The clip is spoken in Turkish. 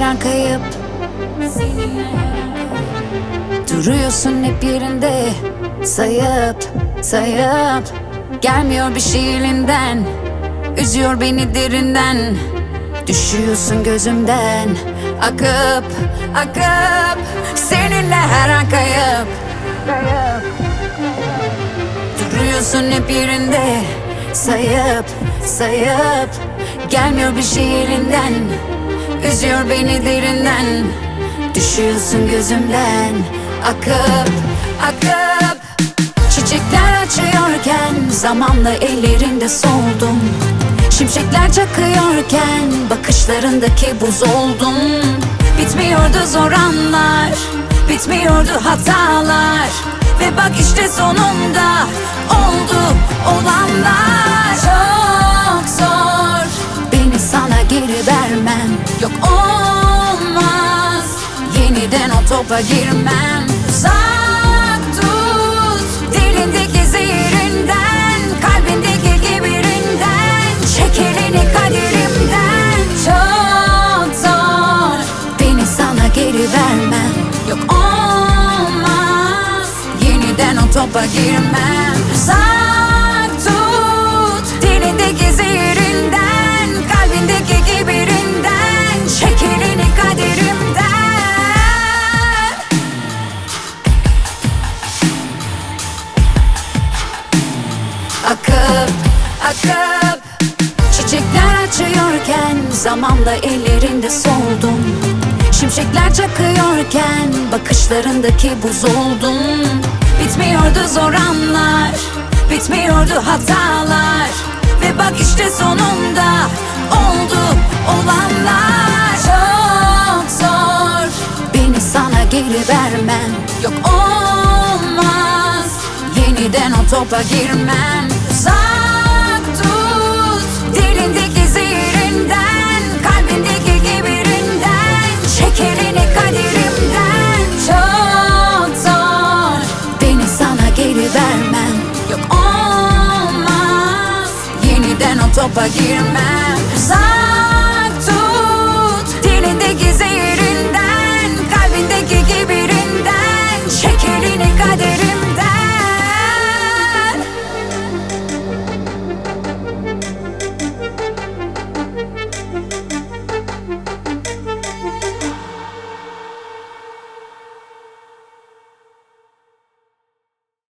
an kayıp. Duruyorsun hep yerinde, sayıp sayıp. Gelmiyor bir şey elinden, üzüyor beni derinden. Düşüyorsun gözümden, akıp akıp. Seninle her an kayıp. Duruyorsun hep yerinde, sayıp sayıp. Gelmiyor bir şey elinden, üzüyor beni derinden. Düşüyorsun gözümden, akıp akıp. Çiçekler açıyorken zamanla ellerinde soldum. Şimşekler çakıyorken bakışlarındaki buz oldum. Bitmiyordu zor anlar, bitmiyordu hatalar. Ve bak işte sonunda oldu olanlar. Çok zor beni sana geri vermem. Yok olmaz, yeniden o topa girmem. Uzak tut dilindeki zehirinden, kalbindeki kibirinden. Çek elini kaderimden. Çok zor beni sana geri vermem. Yok olmaz, yeniden o topa girmem. Uzak tut dilindeki zehirinden, kalbindeki kibirinden. Çek elini kaderimden. Akıp akıp. Çiçekler açıyorken zamanla ellerinde soldum. Şimşekler çakıyorken bakışlarındaki buz oldum. Bitmiyordu zor anlar, bitmiyordu hatalar. Ve bak işte sonunda oldu olanlar. Çok zor beni sana geri vermem. Yok olmaz, yeniden o topa girmem. Uzak tut dilindeki zehirinden, kalbindeki kibirinden. Çek elini kaderimden. Çok zor beni sana geri vermem. Yok olmaz, yeniden o topa girmem. Uzak